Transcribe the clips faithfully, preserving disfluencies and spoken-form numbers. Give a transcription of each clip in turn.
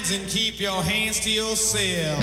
minds and keep your hands to yourself.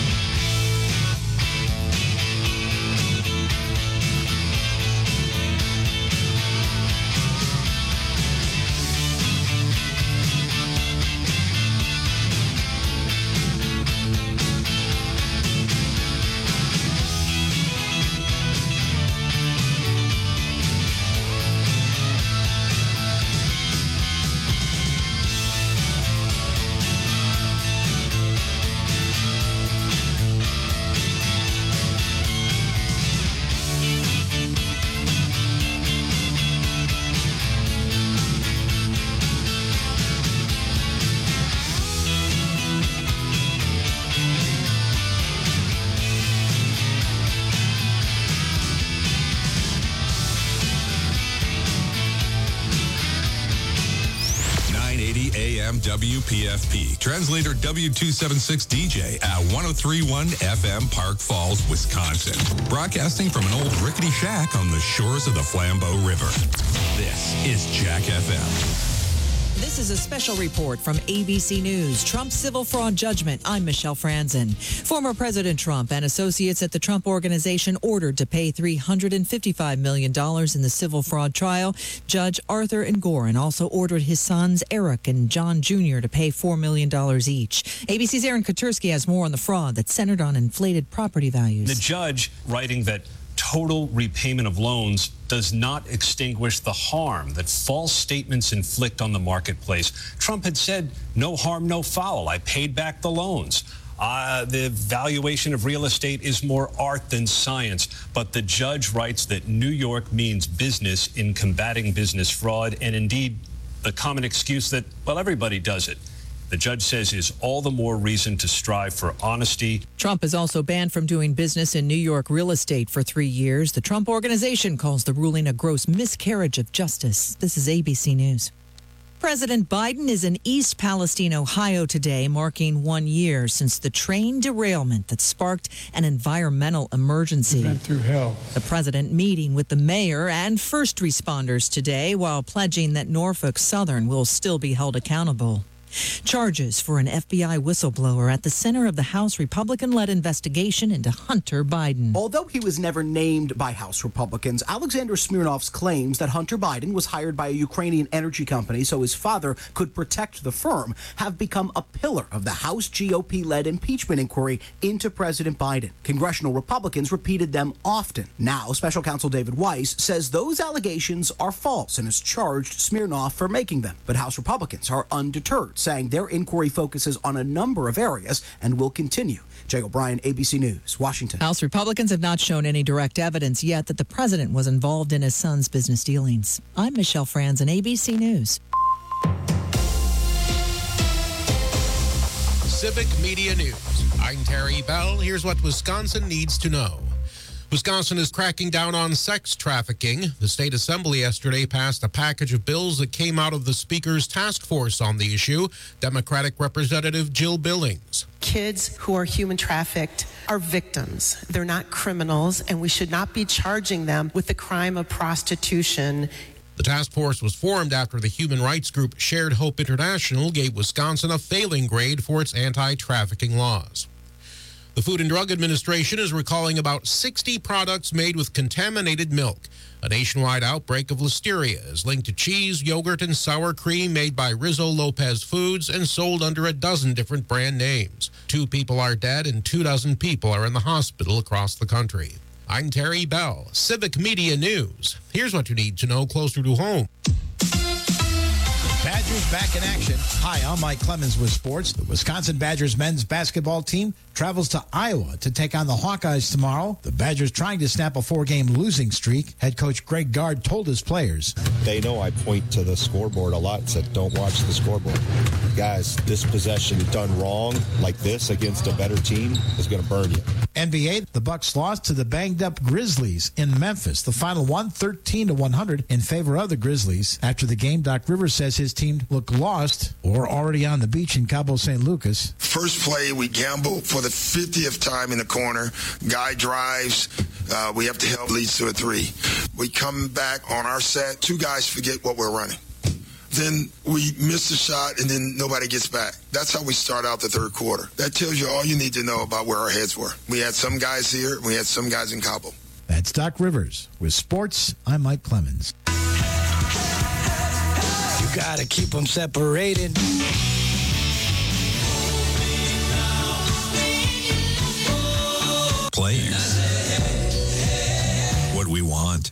W P F P. Translator W two seventy-six D J at one oh three point one F M, Park Falls, Wisconsin. Broadcasting from an old rickety shack on the shores of the Flambeau River. This is Jack F M. This is a special report from A B C News. Trump's civil fraud judgment. I'm Michelle Franzen. Former President Trump and associates at the Trump Organization ordered to pay three hundred fifty-five million dollars in the civil fraud trial. Judge Arthur Engoron also ordered his sons, Eric and John Junior, to pay four million dollars each. A B C's Aaron Katersky has more on the fraud that's centered on inflated property values. The judge writing that total repayment of loans does not extinguish the harm that false statements inflict on the marketplace. Trump had said, no harm, no foul. I paid back the loans. Uh, the valuation of real estate is more art than science. But the judge writes that New York means business in combating business fraud, and indeed the common excuse that, well, everybody does it. The judge says is all the more reason to strive for honesty. Trump is also banned from doing business in New York real estate for three years. The Trump Organization calls the ruling a gross miscarriage of justice. This is A B C News. President Biden is in East Palestine, Ohio today, marking one year since the train derailment that sparked an environmental emergency. We went through hell. The president meeting with the mayor and first responders today while pledging that Norfolk Southern will still be held accountable. Charges for an F B I whistleblower at the center of the House Republican-led investigation into Hunter Biden. Although he was never named by House Republicans, Alexander Smirnov's claims that Hunter Biden was hired by a Ukrainian energy company so his father could protect the firm have become a pillar of the House G O P-led impeachment inquiry into President Biden. Congressional Republicans repeated them often. Now, Special Counsel David Weiss says those allegations are false and has charged Smirnov for making them. But House Republicans are undeterred, saying their inquiry focuses on a number of areas and will continue. Jay O'Brien, A B C News, Washington. House Republicans have not shown any direct evidence yet that the president was involved in his son's business dealings. I'm Michelle Franzen, A B C News. Civic Media News. I'm Terry Bell. Here's what Wisconsin needs to know. Wisconsin is cracking down on sex trafficking. The state assembly yesterday passed a package of bills that came out of the speaker's task force on the issue. Democratic Representative Jill Billings. Kids who are human trafficked are victims. They're not criminals, and we should not be charging them with the crime of prostitution. The task force was formed after the human rights group Shared Hope International gave Wisconsin a failing grade for its anti-trafficking laws. The Food and Drug Administration is recalling about sixty products made with contaminated milk. A nationwide outbreak of listeria is linked to cheese, yogurt, and sour cream made by Rizzo Lopez Foods and sold under a dozen different brand names. Two people are dead and two dozen people are in the hospital across the country. I'm Terry Bell, Civic Media News. Here's what you need to know closer to home. Badgers back in action. Hi, I'm Mike Clemens with sports. The Wisconsin Badgers men's basketball team travels to Iowa to take on the Hawkeyes tomorrow. The Badgers trying to snap a four-game losing streak. Head coach Greg Gard told his players. They know I point to the scoreboard a lot and said, don't watch the scoreboard. Guys, this possession done wrong like this against a better team is going to burn you. N B A, the Bucks lost to the banged-up Grizzlies in Memphis. The final one, thirteen to one hundred in favor of the Grizzlies. After the game, Doc Rivers says his team looked lost or already on the beach in Cabo San Lucas. First play, we gamble for the fiftieth time in the corner. Guy drives. Uh, we have to help, leads to a three. We come back on our set. Two guys forget what we're running. then we miss the shot, and then nobody gets back. That's how we start out the third quarter. That tells you all you need to know about where our heads were. We had some guys here, and we had some guys in Cabo. That's Doc Rivers. With sports, I'm Mike Clemens. You got to keep them separated. Playing what we want.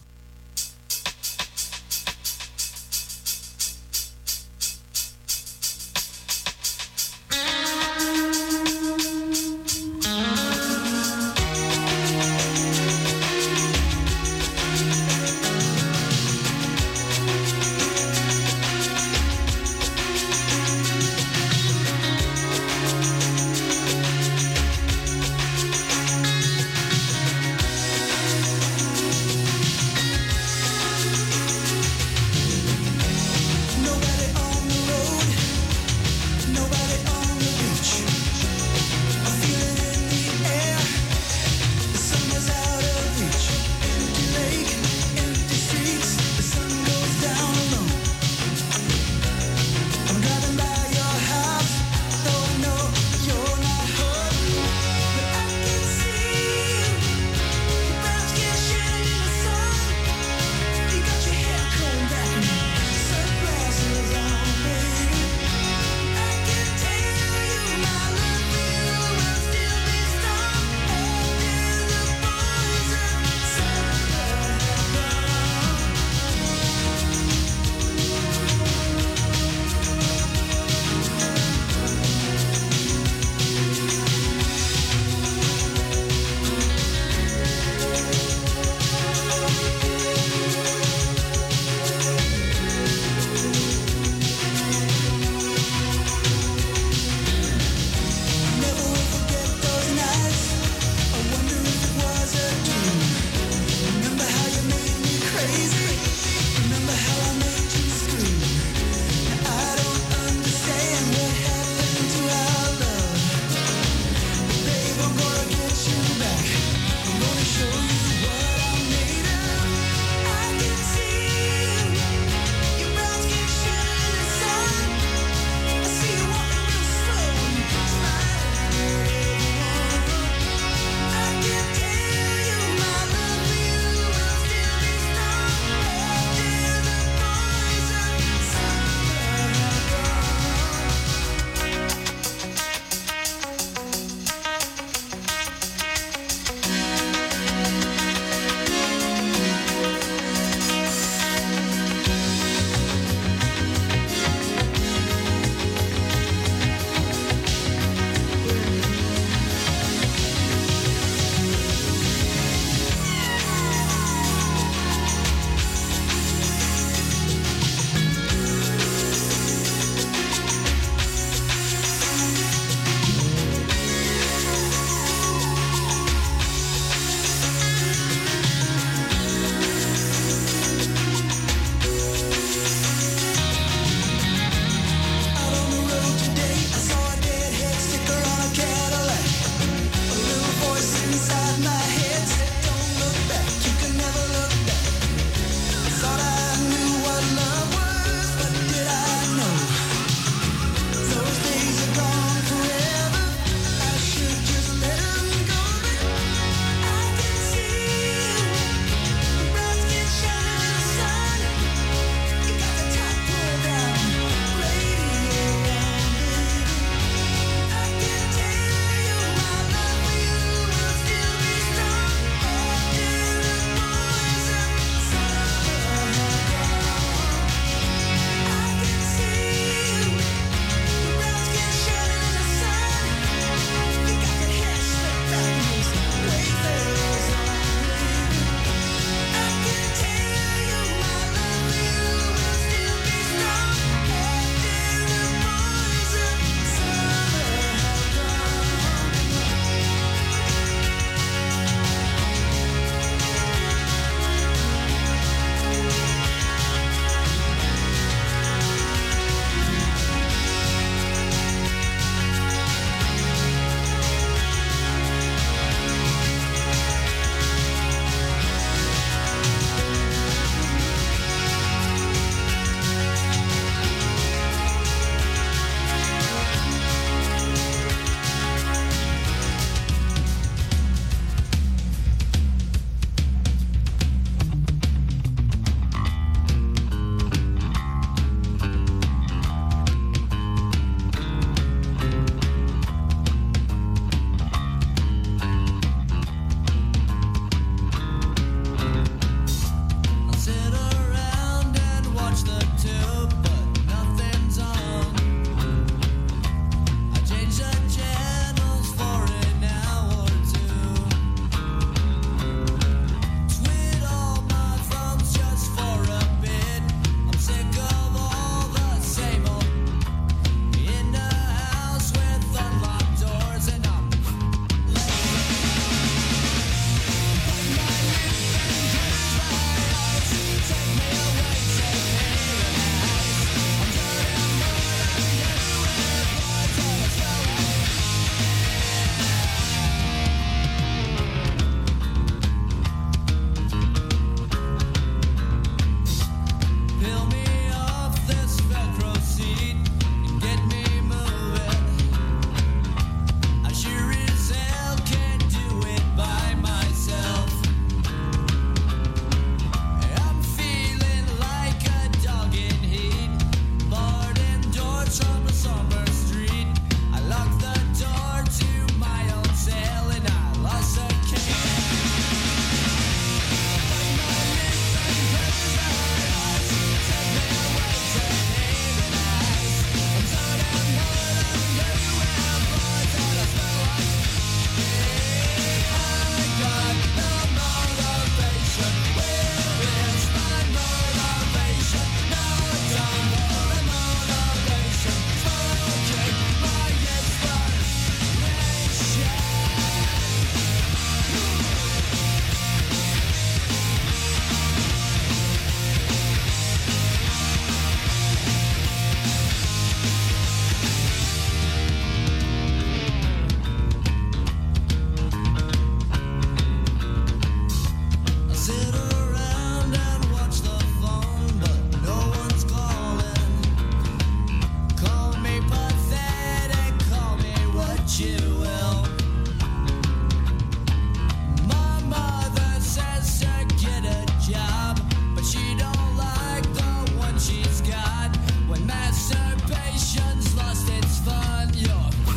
what you will. My mother says to get a job, but she don't like the one she's got. When masturbation's lost its fun, you're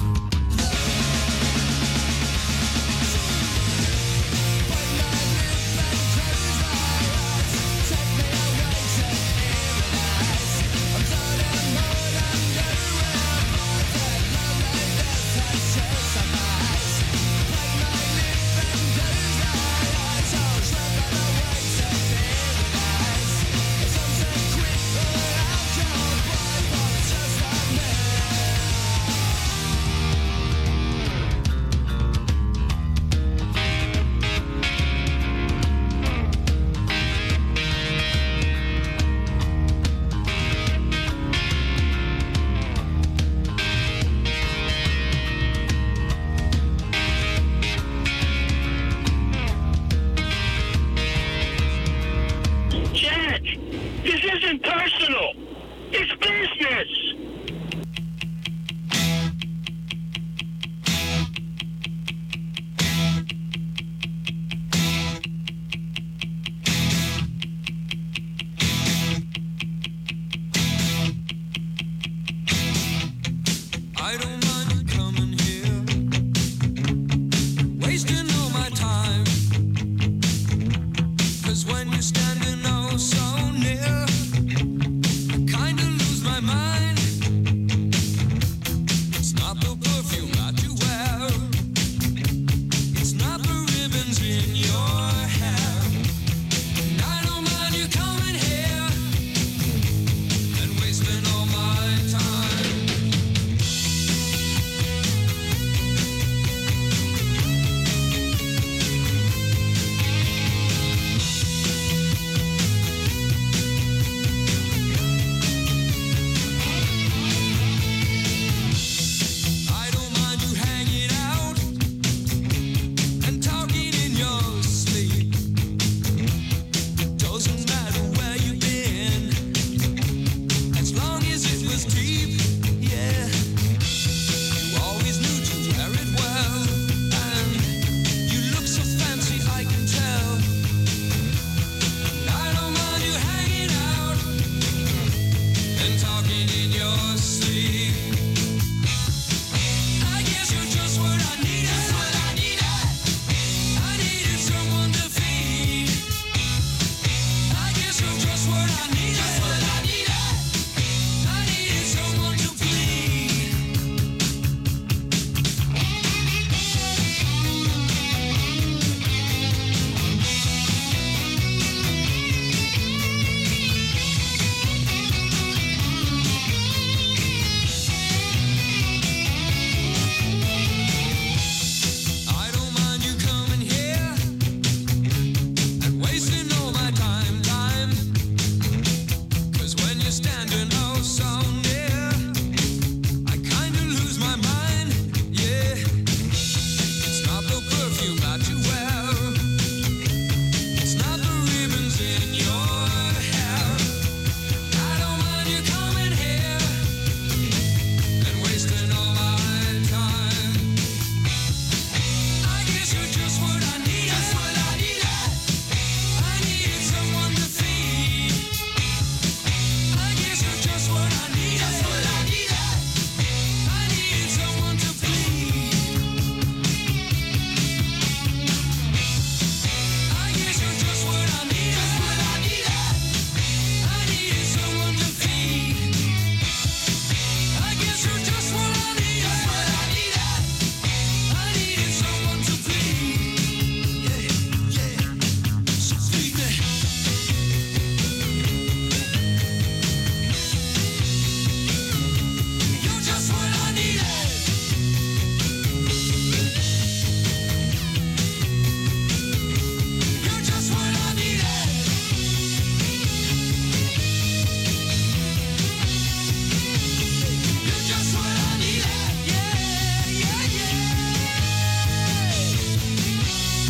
personal. It's business. I don't mind you coming here, wasting all my time. 'Cause when you're standing oh so near, mind. It's not the perfume that you wear, it's not the ribbons in your hair. And I don't mind you coming here and wasting all my time.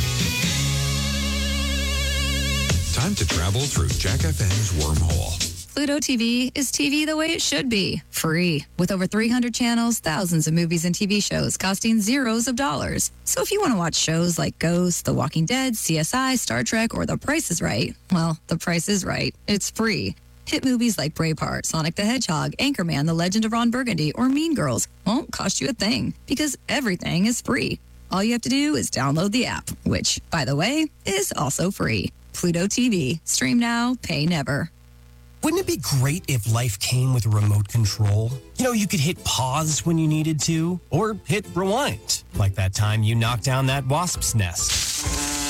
Time to travel through Jack F M's wormhole. Pluto T V is T V the way it should be, free. With over three hundred channels, thousands of movies and T V shows costing zeros of dollars. So if you want to watch shows like Ghost, The Walking Dead, C S I, Star Trek, or The Price is Right, well, The Price is Right. It's free. Hit movies like Braveheart, Sonic the Hedgehog, Anchorman, The Legend of Ron Burgundy, or Mean Girls won't cost you a thing because everything is free. All you have to do is download the app, which, by the way, is also free. Pluto T V. Stream now, pay never. Wouldn't it be great if life came with a remote control? You know, you could hit pause when you needed to, or hit rewind, like that time you knocked down that wasp's nest.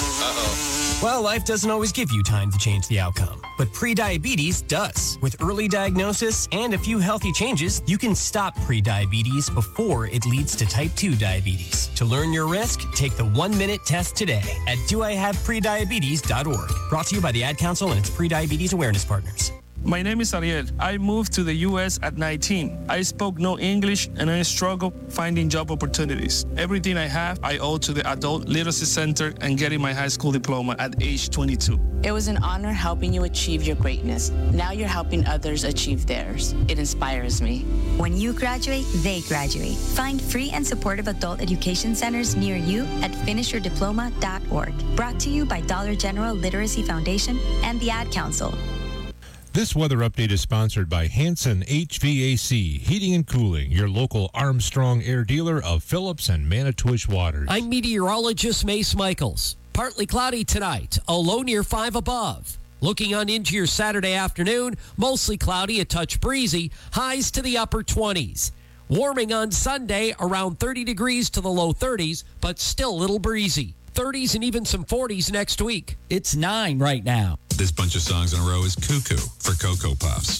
Uh-oh. Well, life doesn't always give you time to change the outcome, but prediabetes does. With early diagnosis and a few healthy changes, you can stop prediabetes before it leads to type two diabetes. To learn your risk, take the one-minute test today at do I have prediabetes dot org. Brought to you by the Ad Council and its prediabetes awareness partners. My name is Ariel. I moved to the U S at nineteen. I spoke no English and I struggled finding job opportunities. Everything I have, I owe to the Adult Literacy Center and getting my high school diploma at age twenty-two. It was an honor helping you achieve your greatness. Now you're helping others achieve theirs. It inspires me. When you graduate, they graduate. Find free and supportive adult education centers near you at finish your diploma dot org. Brought to you by Dollar General Literacy Foundation and the Ad Council. This weather update is sponsored by Hanson H V A C, Heating and Cooling, your local Armstrong air dealer of Phillips and Manitowish waters. I'm meteorologist Mace Michaels. Partly cloudy tonight, a low near five above. Looking on into your Saturday afternoon, mostly cloudy, a touch breezy, highs to the upper twenties. Warming on Sunday, around thirty degrees to the low thirties, but still a little breezy. thirties and even some forties next week. It's nine right now. This bunch of songs in a row is Cuckoo for Cocoa Puffs.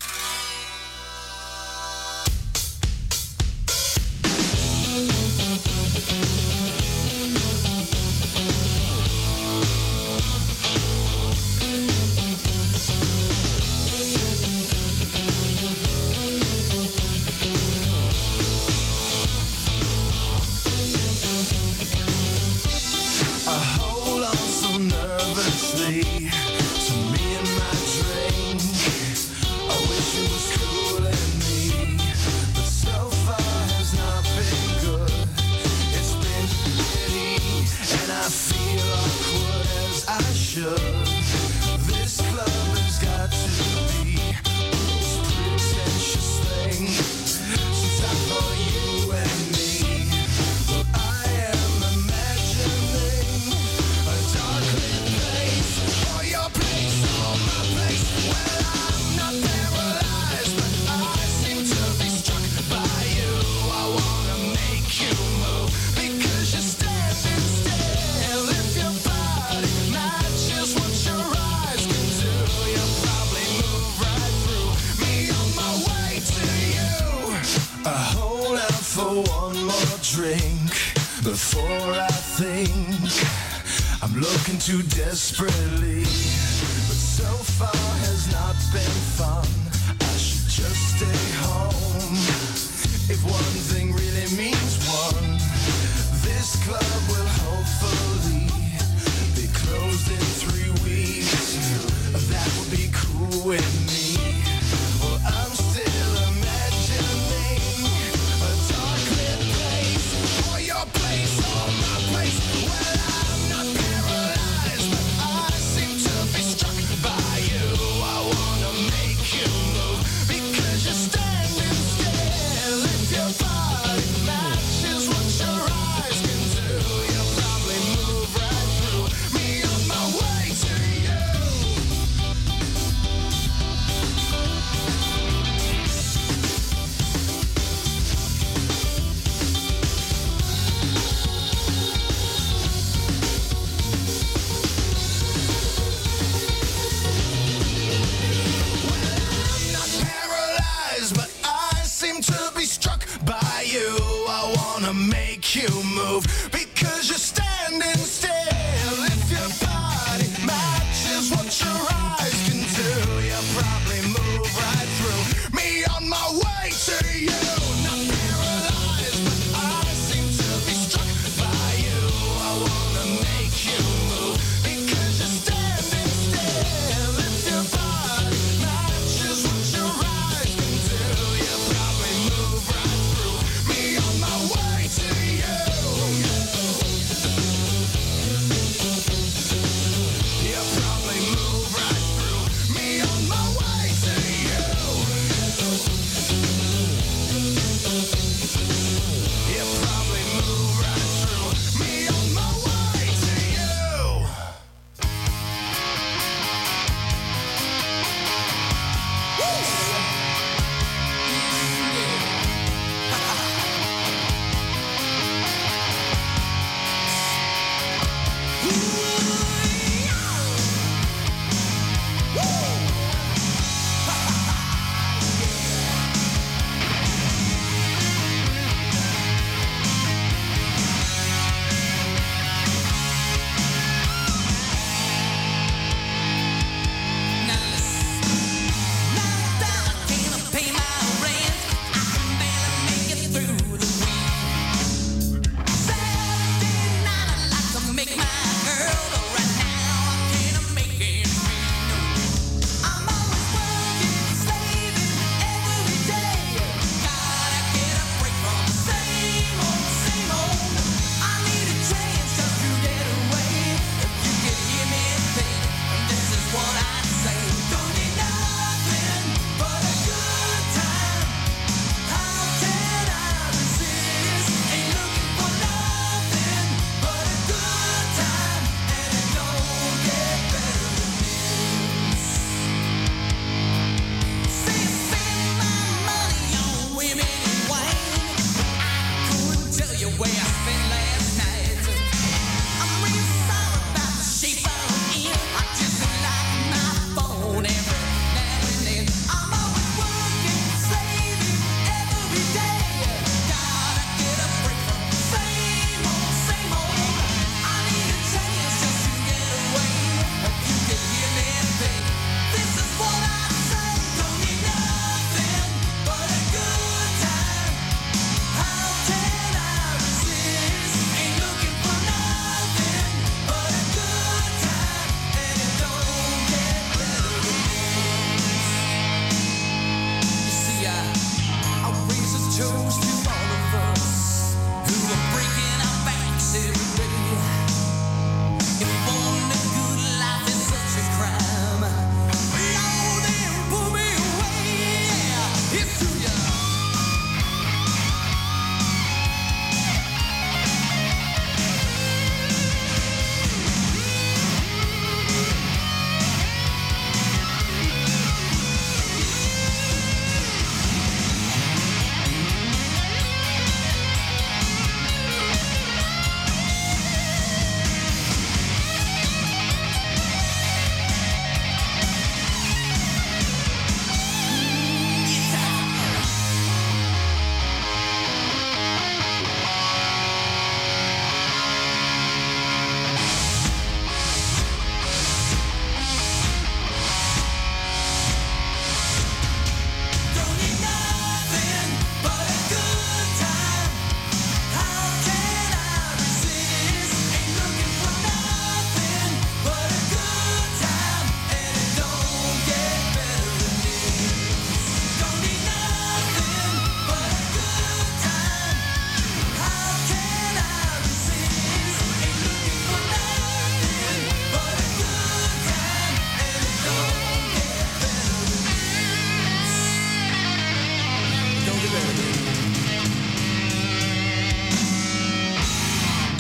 Too desperately, but so far has not been fun. I should just stay home. If one thing really means one, this club will hopefully be closed in three weeks. That would be cool with me. Well, I'm still imagining a dark lit place, or your place, or my place. Well, I'm not paralyzed, but I seem to be struck by you. I wanna make you move because you're standing still. If your body matches what your eyes can do, you'll probably move right through me on my way to you. I'm not paralyzed, but I seem to be struck by you. I wanna make you move because you're standing still. If your body matches what your eyes can do, you'll probably move right through me on my way to you. Not paralyzed, but I seem to be struck by you. I wanna make you move because you're standing still. If your body matches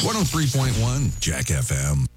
one oh three point one Jack F M.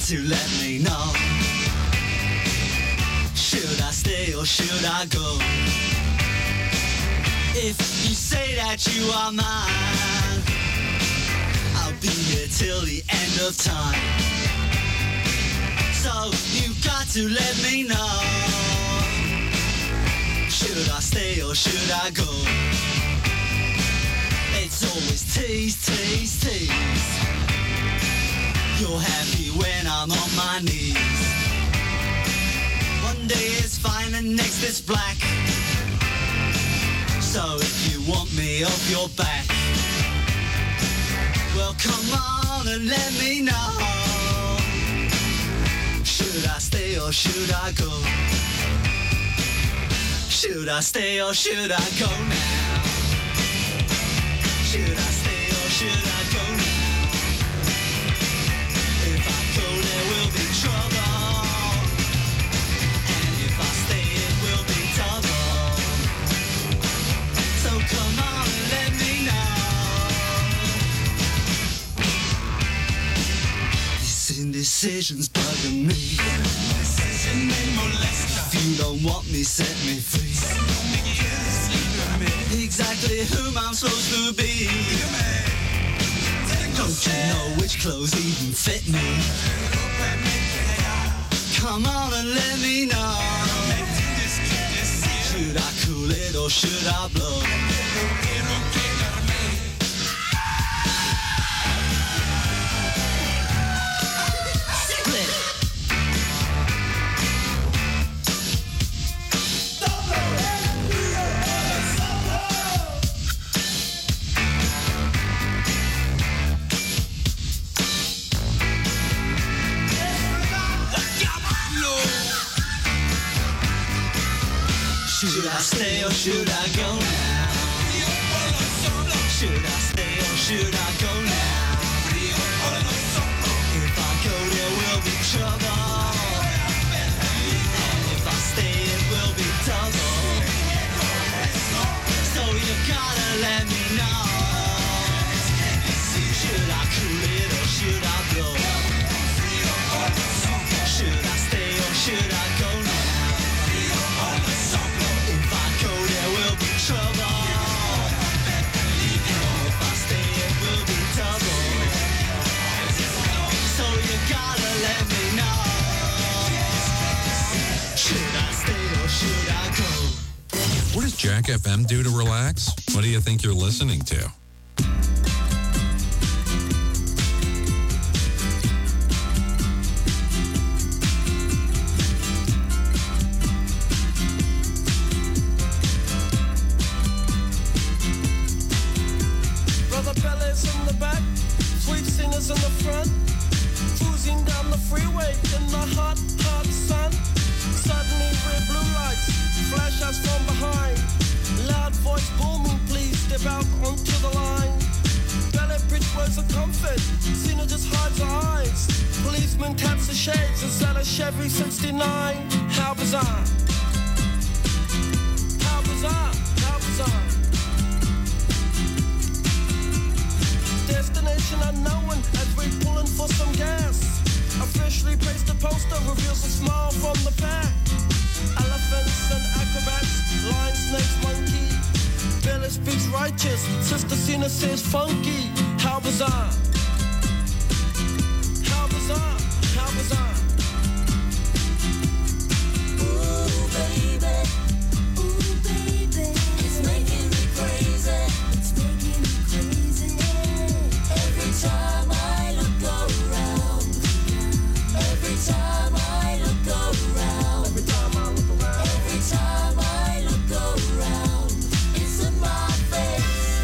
to let me know. Should I stay or should I go? If you say that you are mine, I'll be here till the end of time. So you've got to let me know. Should I stay or should I go? It's always tease, tease, tease. You're happy when I'm on my knees. One day it's fine and next it's black. So if you want me off your back, well come on and let me know. Should I stay or should I go? Should I stay or should I go now? Should I stay or should I go now? If I go there will be trouble, and if I stay it will be double. So come on and let me know. This indecision's bugging me. If you don't want me, set me free. Exactly whom I'm supposed to be. Don't you know which clothes even fit me? Come on and let me know. Should I cool it or should I blow? Should I stay or should I go now? Should I stay or should I go now? If I go there will be trouble, and if I stay it will be double. So you gotta let me know. Should I cool it or should I blow? Should I stay or should I go now? What does Jack F M do to relax? What do you think you're listening to? Brother Bellas in the back, sweet singers in the front, cruising down the freeway in the hot, hot sun. Suddenly red blue lights flash us from behind. Loud voice booming, please step out onto the line. Ballet bridge words of comfort, Cena just hides her eyes. Policeman taps the shades, is that a Chevy sixty-nine? How bizarre. How bizarre, how bizarre. Destination unknown as we pulling for some gas. Officially placed a poster, reveals a smile from the pack. Elephants and acrobats, lion, snakes, monkey. Billy speaks righteous, Sister Cena says funky. How bizarre. How bizarre, how bizarre. Ooh, baby. Ooh, baby. It's making me crazy. It's making me crazy. Every time I look around. Every time I look around. Every time I look around. Every time I look around. It's in my face.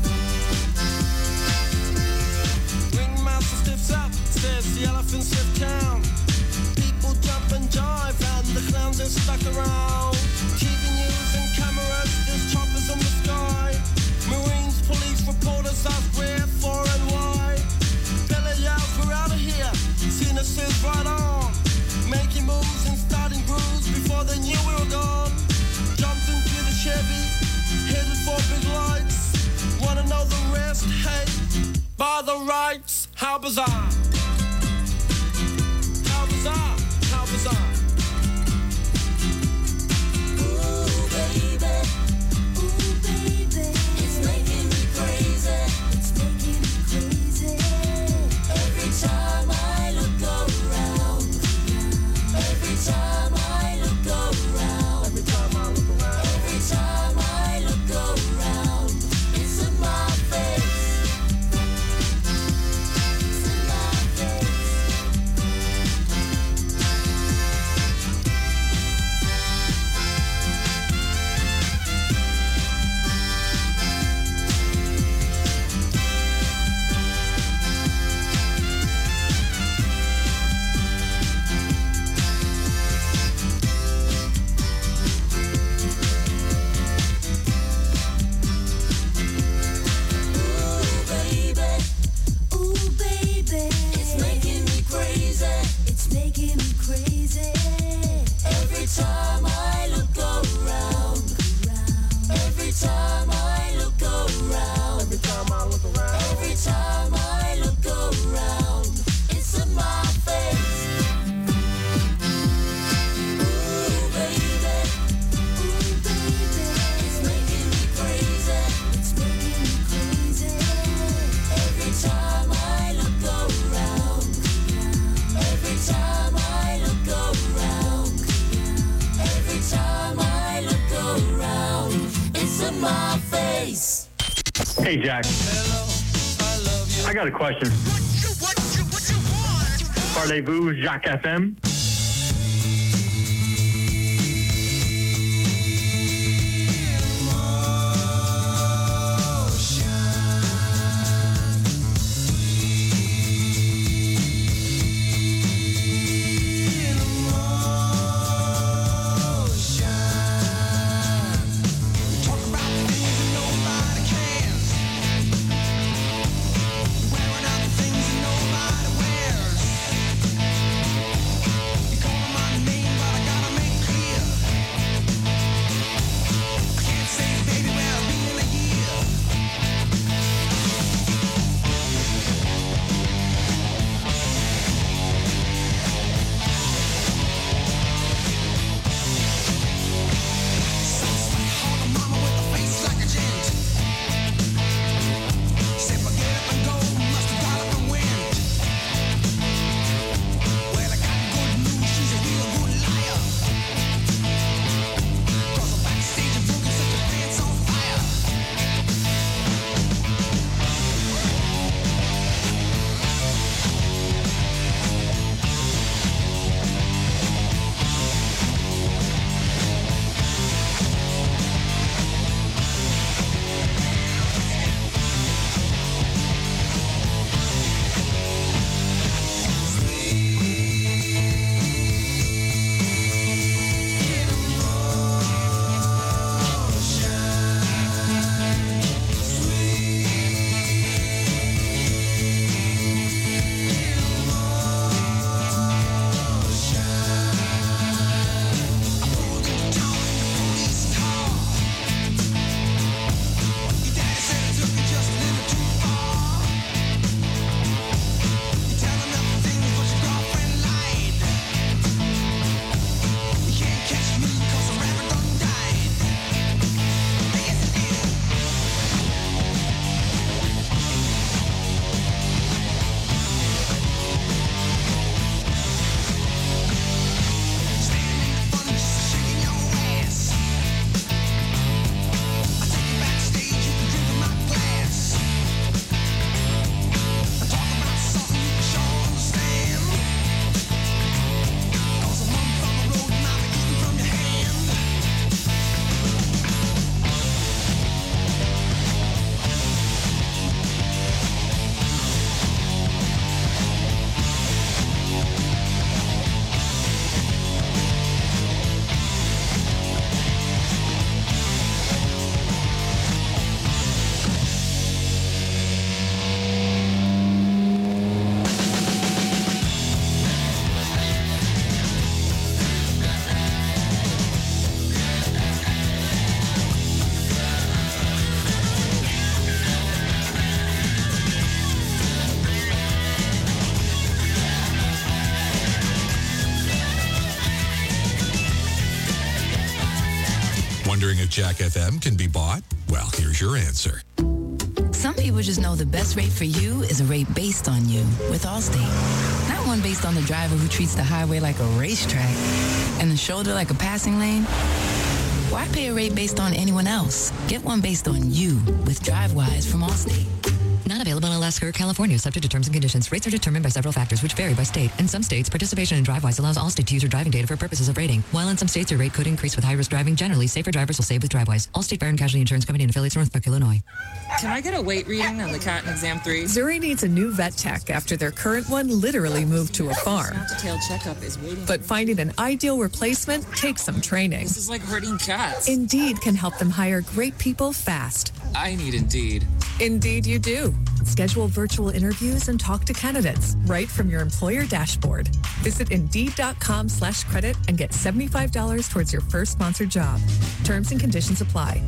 Ringmaster stiffs up, says the elephant sniff town. People jump and jive and the clowns are stuck around. T V news and cameras, there's choppers in the sky. Marines, police, reporters ask where, for and why. Billy yells, we're out of here. Cena says right on. Making moves and starting grooves before they knew we were gone. Jumped into the Chevy, headed for big lights. Wanna know the rest? Hey, by the rights, how bizarre. Hey, Jack. I got a question. Parlez-vous, Jack F M? Wondering if Jack F M can be bought? Well, here's your answer. Some people just know the best rate for you is a rate based on you with Allstate. Not one based on the driver who treats the highway like a racetrack and the shoulder like a passing lane. Why pay a rate based on anyone else? Get one based on you with DriveWise from Allstate. Not available in Alaska or California, subject to terms and conditions. Rates are determined by several factors, which vary by state. In some states, participation in DriveWise allows Allstate to use your driving data for purposes of rating. While in some states, your rate could increase with high-risk driving. Generally, safer drivers will save with DriveWise. Allstate Fire and Casualty Insurance Company and affiliates, Northbrook, Illinois. Can I get a weight reading on the cat in exam three? Zuri needs a new vet tech after their current one literally moved to a farm. Detailed checkup is waiting. But finding an ideal replacement takes some training. This is like herding cats. Indeed can help them hire great people fast. I need Indeed. Indeed you do. Schedule virtual interviews and talk to candidates right from your employer dashboard. Visit Indeed.com slash credit and get seventy-five dollars towards your first sponsored job. Terms and conditions apply.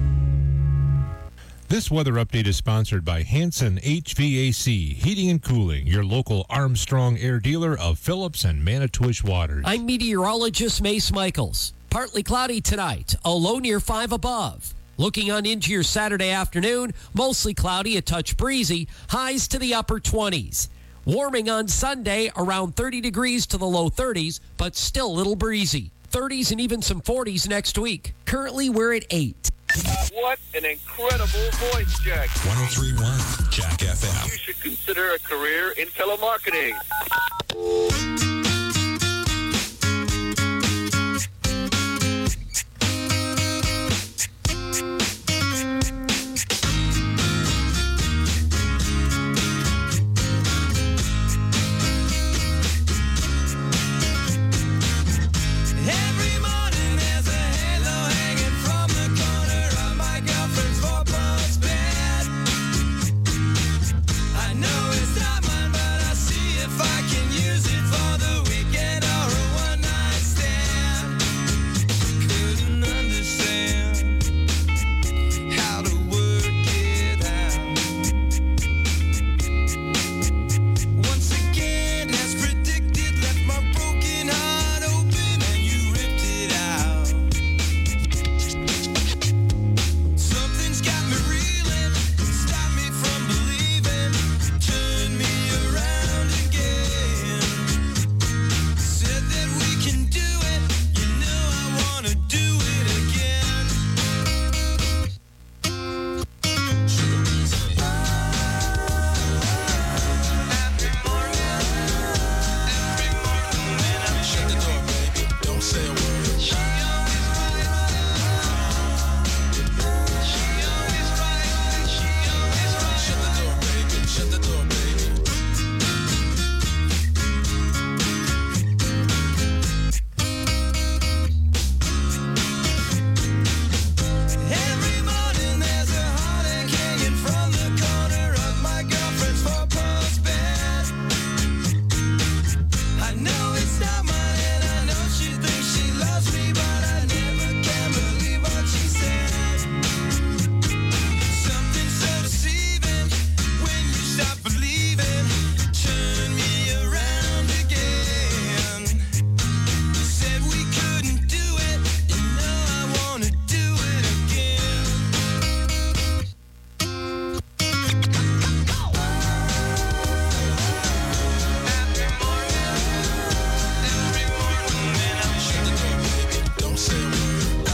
This weather update is sponsored by Hanson H V A C, Heating and Cooling, your local Armstrong Air dealer of Phillips and Manitowish Waters. I'm meteorologist Mace Michaels. Partly cloudy tonight, a low near five above. Looking on into your Saturday afternoon, mostly cloudy, a touch breezy, highs to the upper twenties. Warming on Sunday, around thirty degrees to the low thirties, but still a little breezy. thirties and even some forties next week. Currently, we're at eight. What an incredible voice, Jack. one oh three point one Jack F M. You should consider a career in telemarketing. Every morning there's a halo hanging from the corner of my girlfriend's four-post bed. I know it's not mine, but I'll see if I can use it for the weekend or a one-night stand. Couldn't understand how to work it out. Once again, as predicted, left my broken heart open and you ripped it out. Something's got me reeling, stop me from believing, turn me around again. Said that we can do it, you know I wanna do it again. Shut the door, baby. Don't say a word. She always right. She always right. She always right. Shut the door, baby. Shut the door, baby. Every morning there's a heartache hanging from the corner of my girlfriend's four-post bed. I know it's not mine and I know she thinks she loves me, but I never can believe what she said. Something so deceiving when you stop believing, turn me around again. Said we couldn't do it, you know I wanna do it again. Shut the door, baby. Don't say a word.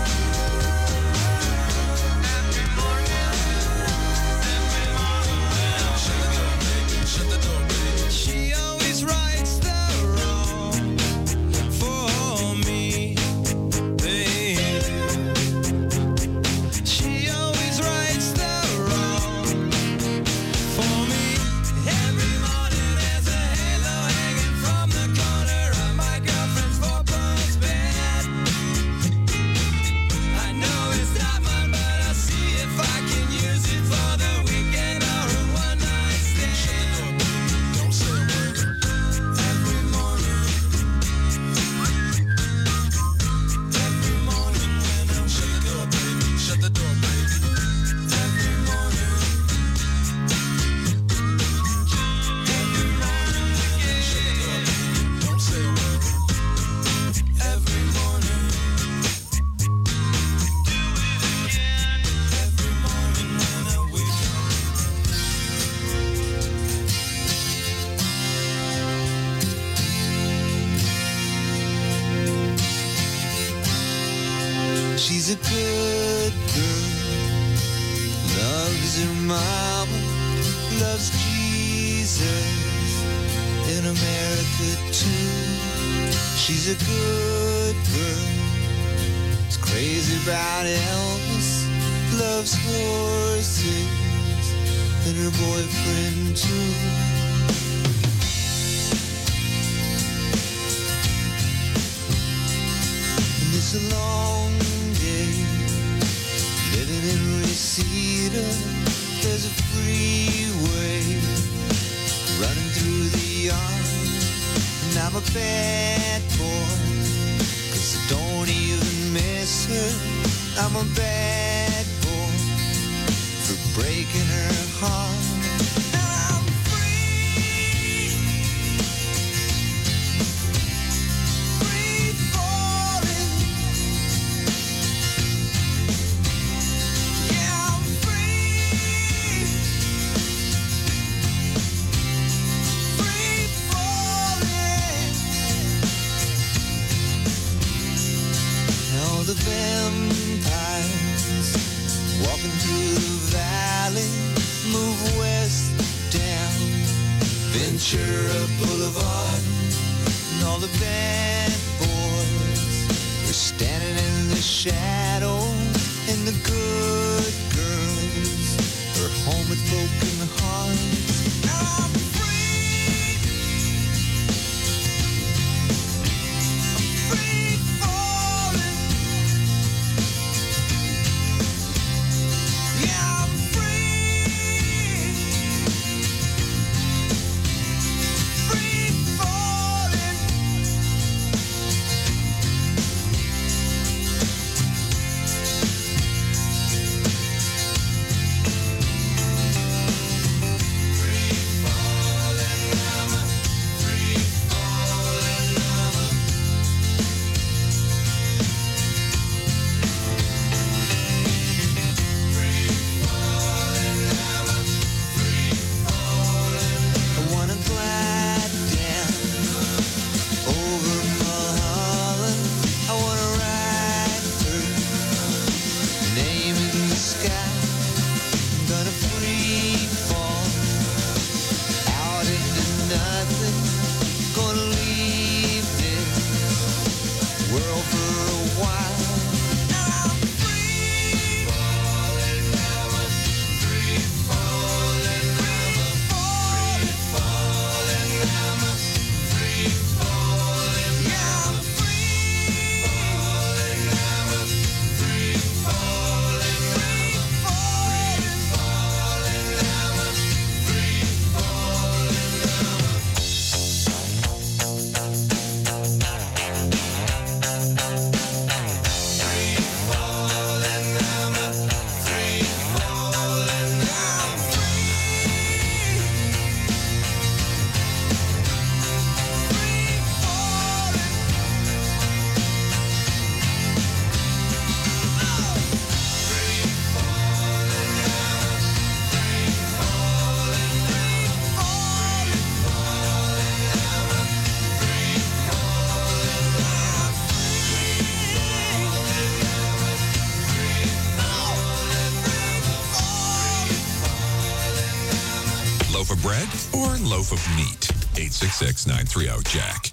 Shut the door, baby. Shut the door, baby. She always rights the wrong for me, baby. She always rights the wrong for me. Every morning there's a halo hanging from the corner of my girlfriend's four-post bed. I know it's not mine, but I'll see if I can use it for the weekend or a one-night stand. Don't say a word. Every morning, every morning when I'm Shut the door, baby. Shut the door, baby. every morning, every morning again, Don't say a word. every morning, do it again, every morning when I wake up. She's a good girl, loves her mama, loves Jesus in America too. She's a good girl, is crazy about Elvis, loves horses and her boyfriend too. And it's a long day living in Reseda. There's a freeway running through the yard, and I'm a bad boy, 'cause I don't even miss her. I'm a bad boy for breaking her heart. And I'm free, free falling. Yeah, I'm free, free falling. All the vampires Ventura Boulevard, and all the bad boys were standing in the shadow, and the good girls were home with broken hearts. Now I'm free, I'm free falling. Yeah, I'm free, free falling. I wanna glide down over Mulholland. I wanna ride through, name in the sky. I'm gonna free fall out into nothing. Gonna leave this world for a while. Now I'm free falling, I'm free falling, free falling, falling, I'm free falling. Yeah, I'm free falling, I'm free falling, free falling, falling, I'm free Loaf of bread or loaf of meat? eight six six, nine three zero, Jack.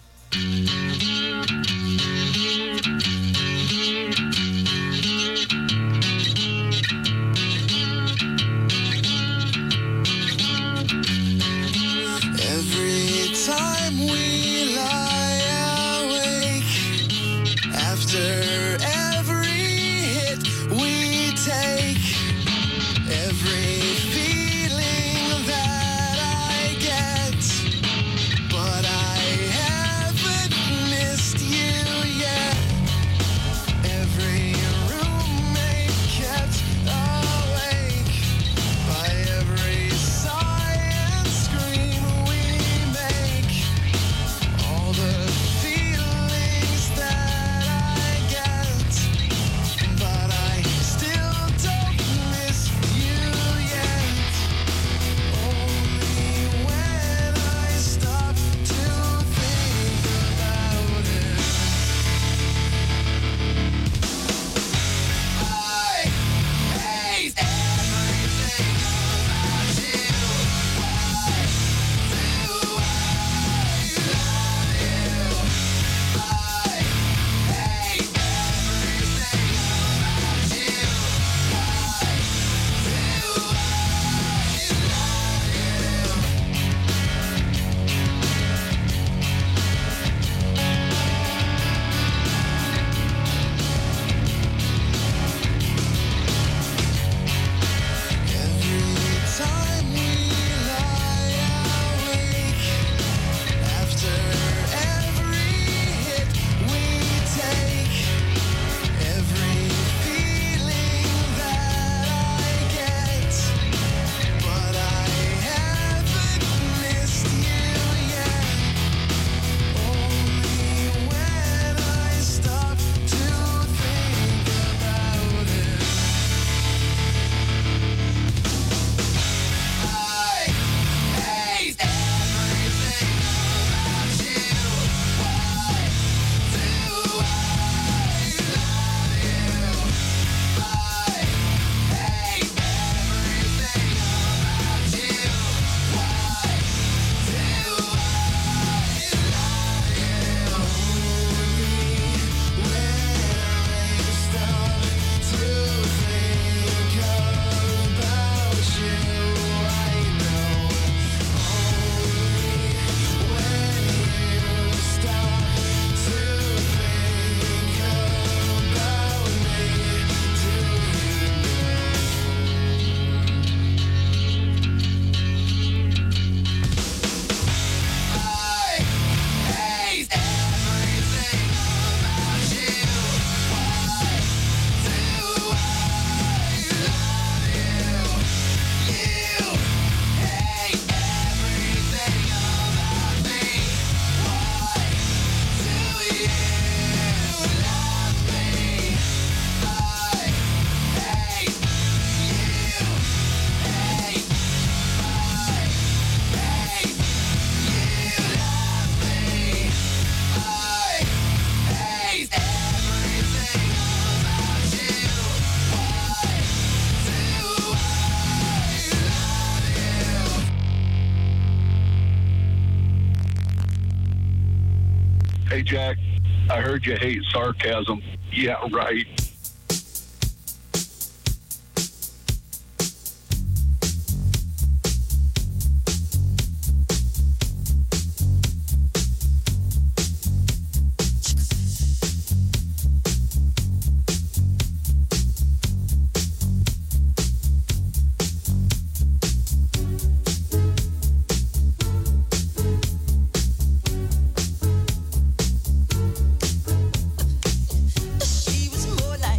Every time we lie awake, after every hit we take, every feeling that I get, but I haven't missed you yet. Hey, Jack, I heard you hate sarcasm. Yeah, right. She was more like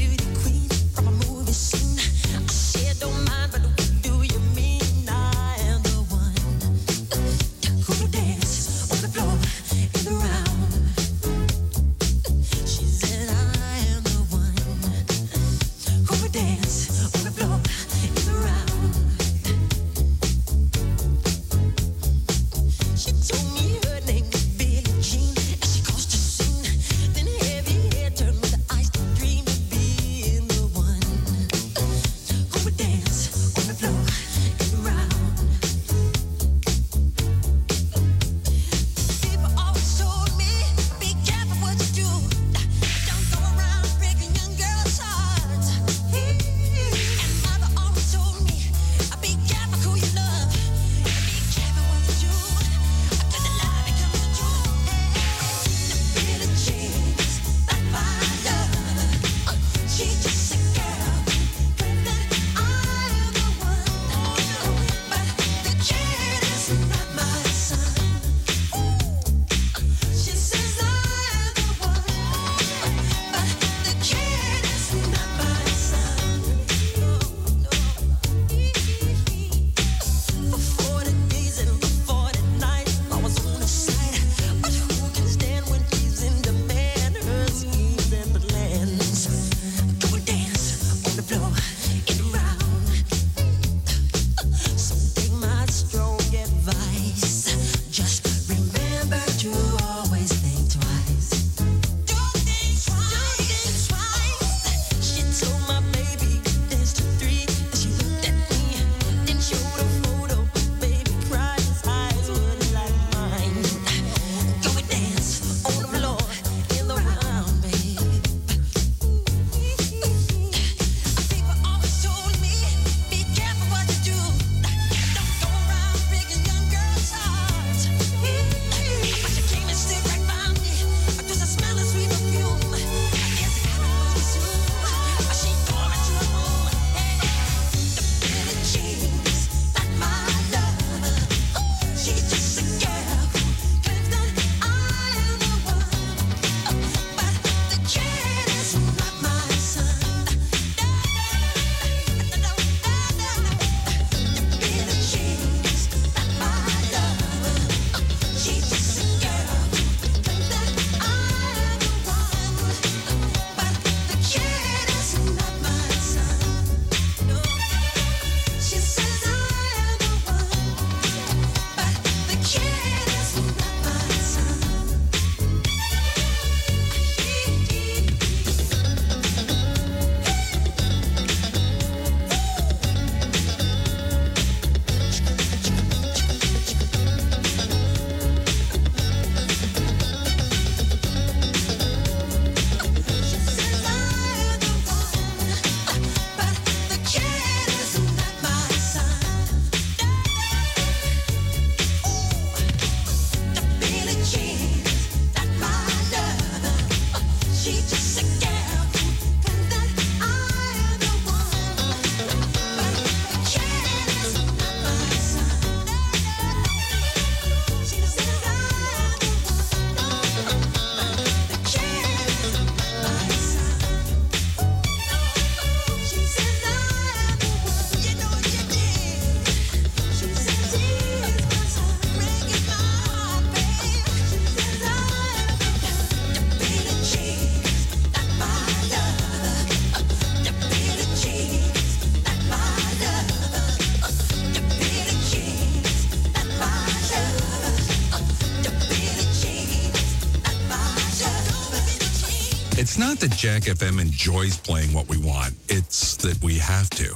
It's not that Jack F M enjoys playing what we want. It's that we have to.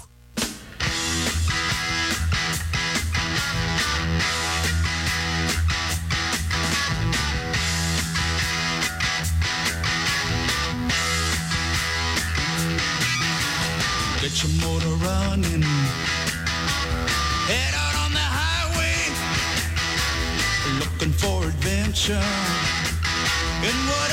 get your motor running. Head out on the highway, looking for adventure. And what